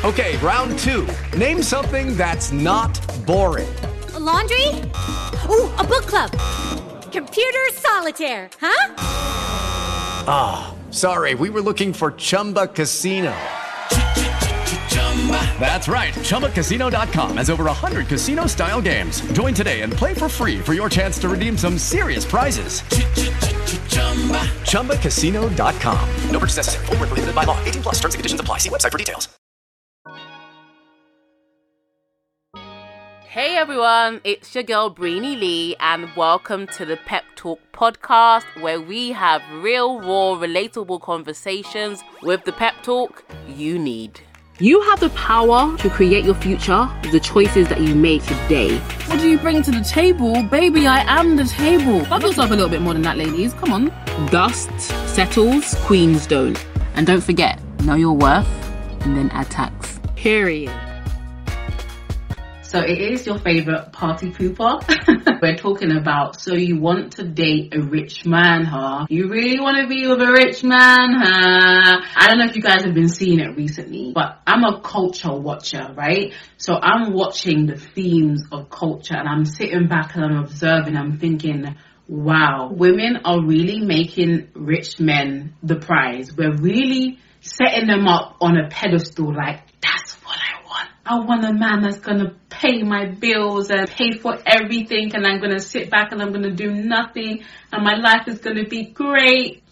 Okay, round two. Name something that's not boring. A laundry? Ooh, a book club. Computer solitaire, huh? Ah, sorry, we were looking for Chumba Casino. That's right, ChumbaCasino.com has over 100 casino-style games. Join today and play for free for your chance to redeem some serious prizes. ChumbaCasino.com. No purchase necessary. Void where prohibited by law. 18 plus. Terms and conditions apply. See website for details. Hey everyone, it's your girl Brainy Lee and welcome to the Pep Talk podcast where we have real, raw, relatable conversations with the pep talk you need. You have the power to create your future with the choices that you make today. What do you bring to the table? Baby, I am the table. Love yourself a little bit more than that, ladies. Come on. Dust settles, queens don't. And don't forget, know your worth and then add tax. Period. So it is your favourite party pooper. We're talking about, so you want to date a rich man, huh? You really want to be with a rich man, huh? I don't know if you guys have been seeing it recently, but I'm a culture watcher, right? So I'm watching the themes of culture and I'm sitting back and I'm observing, I'm thinking, wow, women are really making rich men the prize. We're really setting them up on a pedestal like, that's what I want. I want a man that's going to pay my bills and pay for everything, and I'm going to sit back and I'm going to do nothing and my life is going to be great.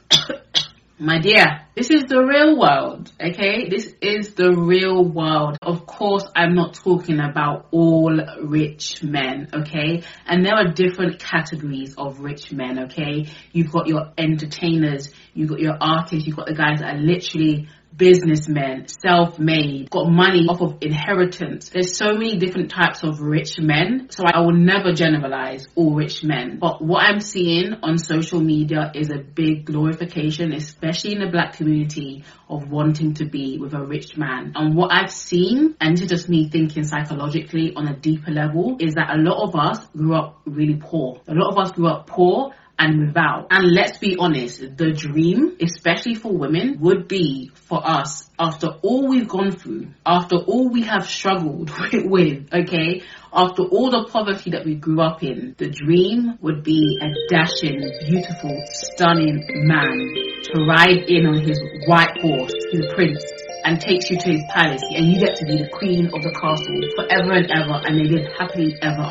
My dear, this is the real world, okay? This is the real world. Of course, I'm not talking about all rich men, okay? And there are different categories of rich men, okay? You've got your entertainers, you've got your artists, you've got the guys that are literally businessmen, self-made, got money off of inheritance. There's so many different types of rich men, so I will never generalize all rich men. But what I'm seeing on social media is a big glorification, especially in the black community, of wanting to be with a rich man. And what I've seen, and this is just me thinking psychologically on a deeper level, is that a lot of us grew up really poor. A lot of us grew up poor and without. And let's be honest, the dream, especially for women, would be for us, after all we've gone through, after all we have struggled with, okay, after all the poverty that we grew up in, the dream would be a dashing, beautiful, stunning man to ride in on his white horse, his prince, and takes you to his palace, and you get to be the queen of the castle forever and ever, and they live happily ever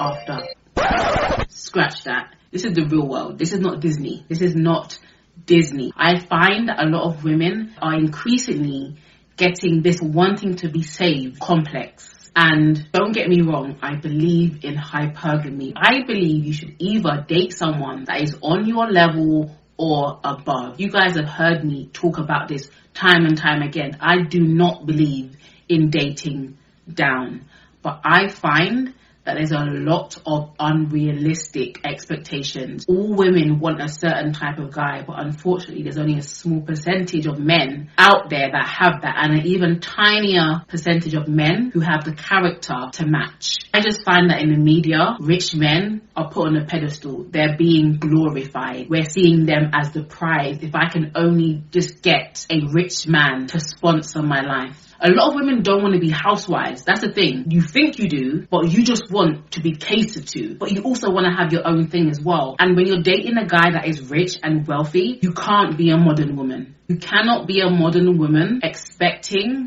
after. Scratch that. This is the real world. This is not Disney. This is not Disney. I find that a lot of women are increasingly getting this wanting to be saved complex. And don't get me wrong, I believe in hypergamy. I believe you should either date someone that is on your level or above. You guys have heard me talk about this time and time again. I do not believe in dating down. But I find that there's a lot of unrealistic expectations. All women want a certain type of guy, but unfortunately there's only a small percentage of men out there that have that, and an even tinier percentage of men who have the character to match. I just find that in the media, rich men are put on a pedestal. They're being glorified. We're seeing them as the prize. If I can only just get a rich man to sponsor my life. A lot of women don't want to be housewives. That's the thing. You think you do, but you just want to be catered to. But you also want to have your own thing as well. And when you're dating a guy that is rich and wealthy, you can't be a modern woman. You cannot be a modern woman expecting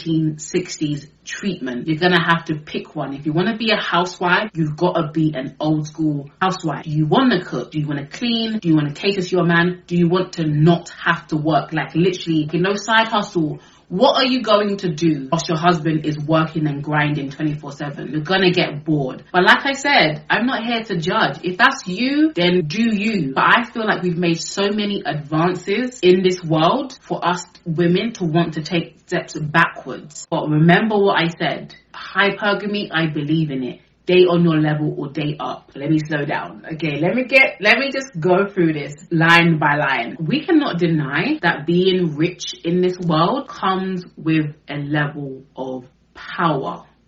1960s treatment. You're going to have to pick one. If you want to be a housewife, you've got to be an old school housewife. Do you want to cook? Do you want to clean? Do you want to cater to your man? Do you want to not have to work? Like literally, no side hustle. What are you going to do whilst your husband is working and grinding 24/7? You're going to get bored. But like I said, I'm not here to judge. If that's you, then do you. But I feel like we've made so many advances in this world for us women to want to take steps backwards. But remember what I said. Hypergamy, I believe in it. Date on your level or date up. Let me slow down. Okay, let me just go through this line by line. We cannot deny that being rich in this world comes with a level of power.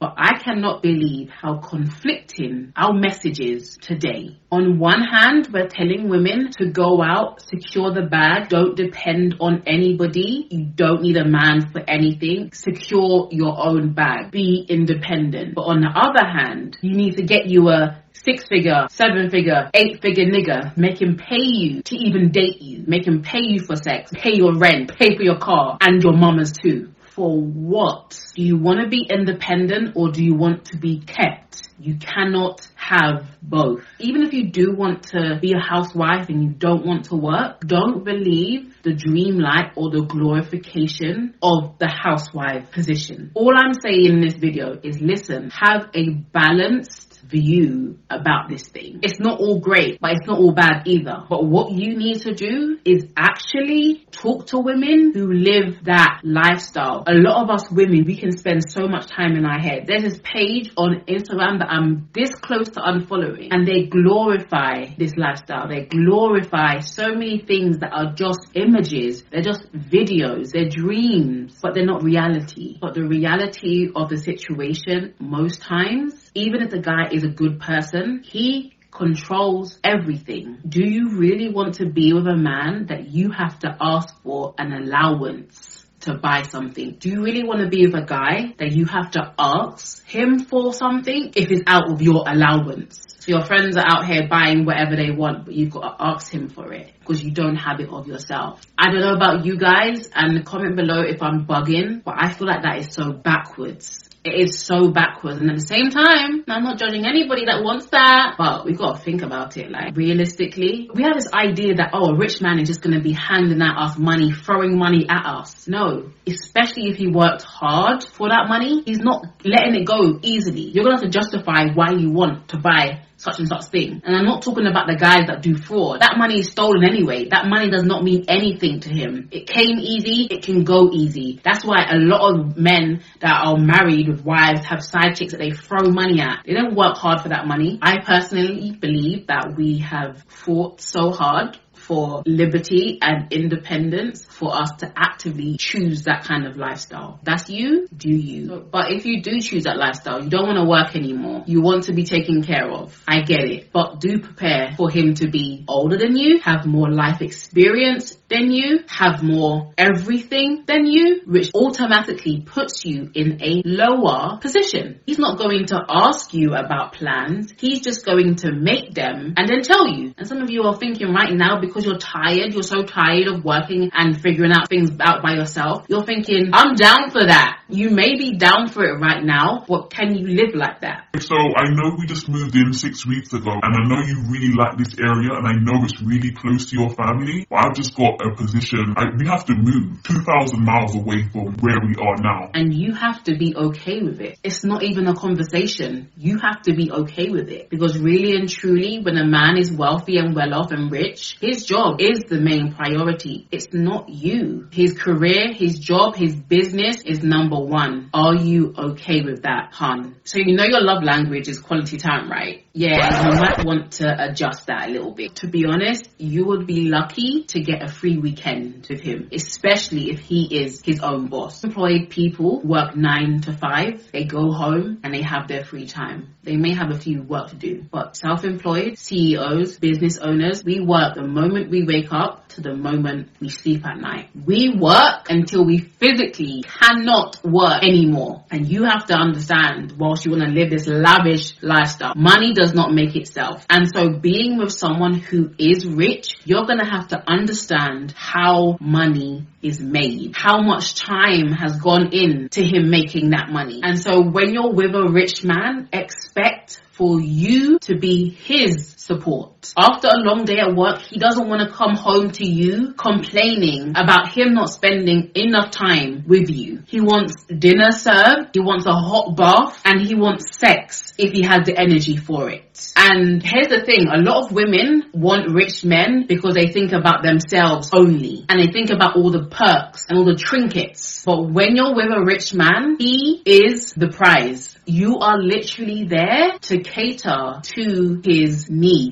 But I cannot believe how conflicting our message is today. On one hand, we're telling women to go out, secure the bag, don't depend on anybody. You don't need a man for anything. Secure your own bag. Be independent. But on the other hand, you need to get you a 6-figure, 7-figure, 8-figure nigga. Make him pay you to even date you. Make him pay you for sex, pay your rent, pay for your car, and your mama's too. For what? Do you want to be independent or do you want to be kept? You cannot have both. Even if you do want to be a housewife and you don't want to work, don't believe the dream light or the glorification of the housewife position. All I'm saying in this video is listen, have a balanced view about this thing. It's not all great, but it's not all bad either. But what you need to do is actually talk to women who live that lifestyle. A lot of us women, we can spend so much time in our head. There's this page on Instagram that I'm this close to unfollowing, and they glorify this lifestyle. They glorify so many things that are just images. They're just videos. They're dreams, but they're not reality. But the reality of the situation most times, even if the guy is a good person, he controls everything. Do you really want to be with a man that you have to ask for an allowance to buy something? Do you really want to be with a guy that you have to ask him for something if it's out of your allowance? So your friends are out here buying whatever they want, but you've got to ask him for it because you don't have it of yourself. I don't know about you guys, and comment below if I'm bugging, but I feel like that is so backwards. It is so backwards, and at the same time, I'm not judging anybody that wants that, but we've got to think about it. Like, realistically, we have this idea that, oh, a rich man is just going to be handing out us money, throwing money at us. No, especially if he worked hard for that money, he's not letting it go easily. You're going to have to justify why you want to buy such and such thing. And I'm not talking about the guys that do fraud. That money is stolen anyway. That money does not mean anything to him. It came easy, it can go easy. That's why a lot of men that are married with wives have side chicks that they throw money at. They don't work hard for that money. I personally believe that we have fought so hard for liberty and independence for us to actively choose that kind of lifestyle. That's you, do you. But if you do choose that lifestyle, you don't want to work anymore, you want to be taken care of, I get it. But do prepare for him to be older than you, have more life experience than you, have more everything than you, which automatically puts you in a lower position. He's not going to ask you about plans. He's just going to make them and then tell you. And some of you are thinking right now, because you're tired, you're so tired of working and figuring out things out by yourself, you're thinking, I'm down for that. You may be down for it right now, but can you live like that? So I know we just moved in 6 weeks ago, and I know you really like this area, and I know it's really close to your family, but I've just got a position. We have to move 2,000 miles away from where we are now. And you have to be okay with it. It's not even a conversation. You have to be okay with it. Because really and truly, when a man is wealthy and well off and rich, his job is the main priority. It's not you. His career, his job, his business is number one. Are you okay with that, hun? So you know your love language is quality time, right? Yeah, you might want to adjust that a little bit. To be honest, you would be lucky to get a free weekend with him, especially if he is his own boss. Employed people work 9 to 5. They go home and they have their free time. They may have a few work to do, but self-employed, CEOs, business owners, we work the moment we wake up to the moment we sleep at night. We work until we physically cannot work anymore. And you have to understand, whilst you want to live this lavish lifestyle, money does not make itself. And so being with someone who is rich, you're going to have to understand how money is made, how much time has gone into him making that money. And so when you're with a rich man, expect for you to be his support. After a long day at work, he doesn't want to come home to you complaining about him not spending enough time with you. He wants dinner served, he wants a hot bath, and he wants sex if he has the energy for it. And here's the thing, a lot of women want rich men because they think about themselves only, and they think about all the perks and all the trinkets. But when you're with a rich man, he is the prize. You are literally there to cater to his needs.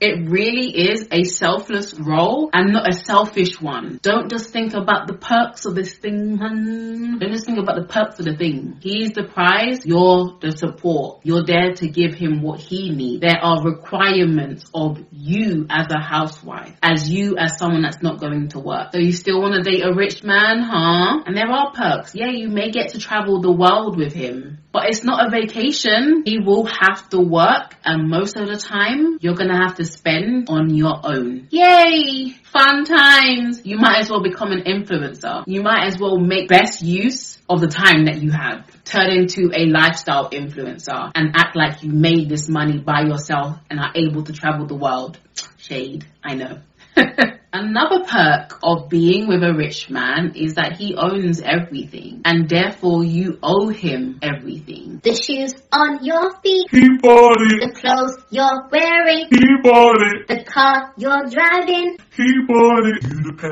It really is a selfless role and not a selfish one. Don't just think about the perks of this thing, hun. Don't just think about the perks of the thing. He's the prize, you're the support. You're there to give him what he needs. There are requirements of you as a housewife, as you as someone that's not going to work. So you still want to date a rich man, huh? And there are perks. Yeah, you may get to travel the world with him, but it's not a vacation. He will have to work, and most of the time, you're gonna have to spend on your own. Yay! Fun times! You might as well become an influencer. You might as well make best use of the time that you have. Turn into a lifestyle influencer and act like you made this money by yourself and are able to travel the world. Shade, I know. Another perk of being with a rich man is that he owns everything, and therefore you owe him everything. The shoes on your feet, He bought it. the clothes you're wearing, He bought it. the car you're driving. He bought it.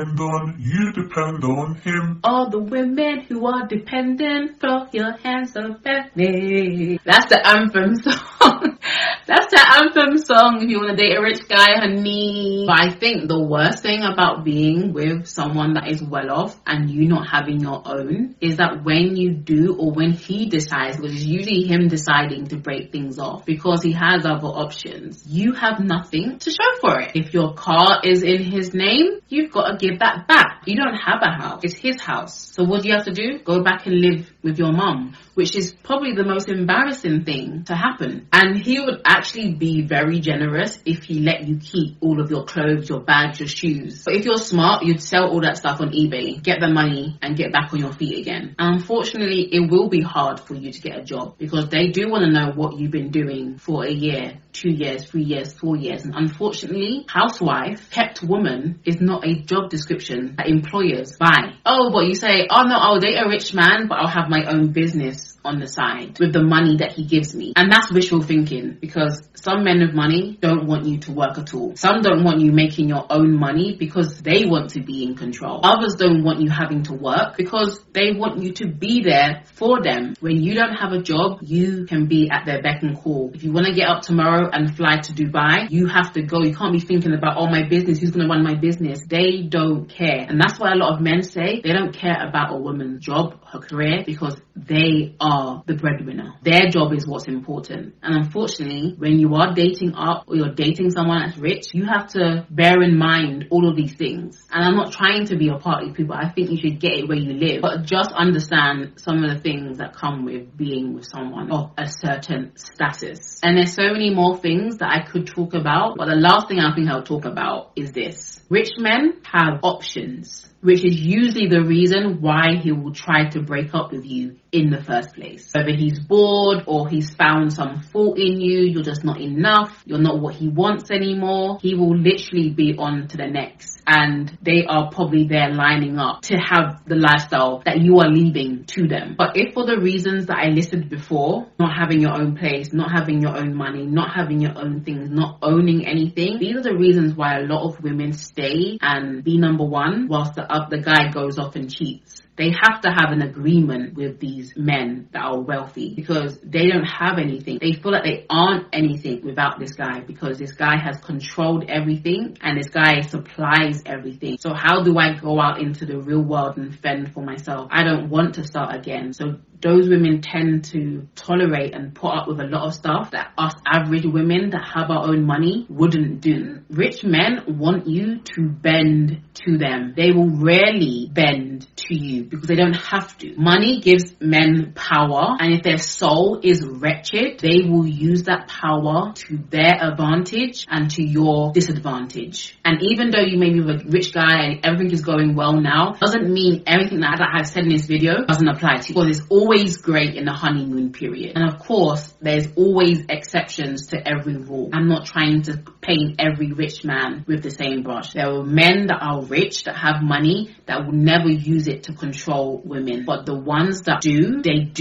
You depend on him. All the women who are dependent, throw your hands up at me. That's the anthem song. That's the anthem song if you want to date a rich guy, honey. But I think the worst thing about being with someone that is well off and you not having your own is that when you do, or when he decides, which is usually him deciding to break things off because he has other options, you have nothing to show for it. If your car is in his name, you've got to give that back. You don't have a house. It's his house. So what do you have to do? Go back and live with your mum, which is probably the most embarrassing thing to happen. And he would actually be very generous if he let you keep all of your clothes, your bags, your shoes. But if you're smart, you'd sell all that stuff on eBay, get the money, and get back on your feet again. And unfortunately, it will be hard for you to get a job because they do want to know what you've been doing for a year, 2 years, 3 years, 4 years. And unfortunately, housewife, kept woman is not a job description that employers buy. Oh, but you say, oh no, I'll date a rich man, but I'll have my own business on the side with the money that he gives me. And that's wishful thinking, because some men with money don't want you to work at all. Some don't want you making your own money because they want to be in control. Others don't want you having to work because they want you to be there for them. When you don't have a job, you can be at their beck and call. If you want to get up tomorrow and fly to Dubai, you have to go. You can't be thinking about, oh, my business, who's going to run my business? They don't care. And that's why a lot of men say they don't care about a woman's job, her career, because they are the breadwinner. Their job is what's important. And unfortunately, when you are dating up or you're dating someone that's rich, you have to bear in mind all of these things. And I'm not trying to be a party people. I think you should get it where you live. But just understand some of the things that come with being with someone of a certain status. And there's so many more things that I could talk about. But the last thing I think I'll talk about is this. Rich men have options, which is usually the reason why he will try to break up with you in the first place. Whether he's bored or he's found some fault in you, you're just not enough, you're not what he wants anymore, he will literally be on to the next. And they are probably there lining up to have the lifestyle that you are leaving to them. But if for the reasons that I listed before, not having your own place, not having your own money, not having your own things, not owning anything, these are the reasons why a lot of women stay and be number one whilst the guy goes off and cheats. They have to have an agreement with these men that are wealthy because they don't have anything. They feel like they aren't anything without this guy because this guy has controlled everything and this guy supplies everything. So how do I go out into the real world and fend for myself? I don't want to start again. So those women tend to tolerate and put up with a lot of stuff that us average women that have our own money wouldn't do. Rich men want you to bend to them. They will rarely bend to you because they don't have to. Money gives men power, and if their soul is wretched, they will use that power to their advantage and to your disadvantage. And even though you may be a rich guy and everything is going well now, doesn't mean everything that I've said in this video doesn't apply to you. Because it's always great in the honeymoon period. And of course, there's always exceptions to every rule. I'm not trying to paint every rich man with the same brush. There are men that are rich, that have money, that will never use it to control women. But the ones that do, they do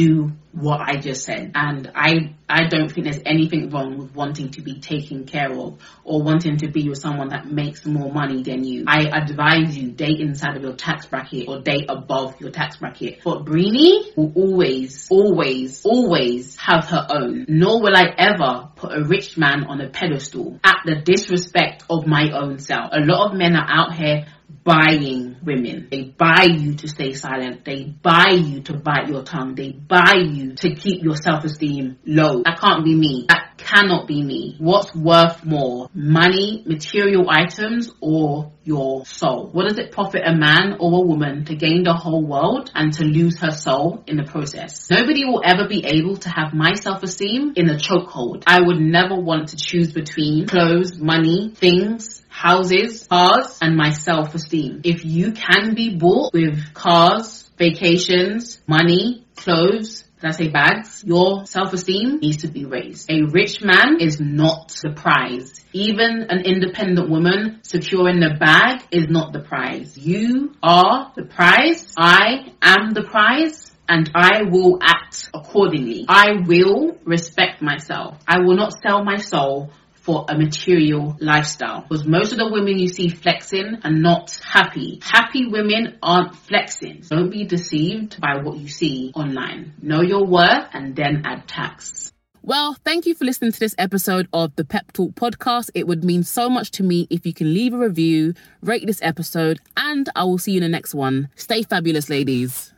what I just said. And I don't think there's anything wrong with wanting to be taken care of or wanting to be with someone that makes more money than you. I advise you, date inside of your tax bracket or date above your tax bracket. But Brini will always, always, always have her own. Nor will I ever put a rich man on a pedestal at the disrespect of my own self. A lot of men are out here buying women. They buy you to stay silent. They buy you to bite your tongue. They buy you to keep your self-esteem low. That can't be me. That cannot be me. What's worth more? Money, material items, or your soul? What does it profit a man or a woman to gain the whole world and to lose her soul in the process? Nobody will ever be able to have my self-esteem in a chokehold. I would never want to choose between clothes, money, things, houses, cars, and my self-esteem. If you can be bought with cars, vacations, money, clothes, did I say bags? Your self-esteem needs to be raised. A rich man is not the prize. Even an independent woman securing the bag is not the prize. You are the prize. I am the prize. And I will act accordingly. I will respect myself. I will not sell my soul for a material lifestyle. Because most of the women you see flexing are not happy. Happy women aren't flexing. Don't be deceived by what you see online. Know your worth and then add tax. Well, thank you for listening to this episode of the Pep Talk podcast. It would mean so much to me if you can leave a review, rate this episode, and I will see you in the next one. Stay fabulous, ladies.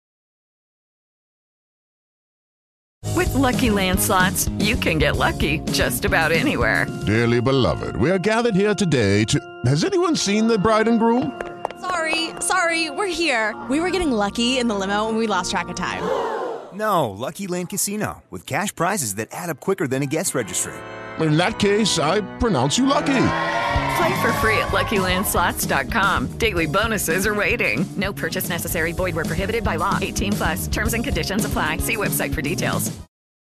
With Lucky Land Slots, you can get lucky just about anywhere. Dearly beloved, we are gathered here today to... Has anyone seen the bride and groom? Sorry, we're here. We were getting lucky in the limo and we lost track of time. No, Lucky Land Casino, with cash prizes that add up quicker than a guest registry. In that case, I pronounce you lucky. Play for free at LuckyLandSlots.com. Daily bonuses are waiting. No purchase necessary. Void where prohibited by law. 18+. Terms and conditions apply. See website for details.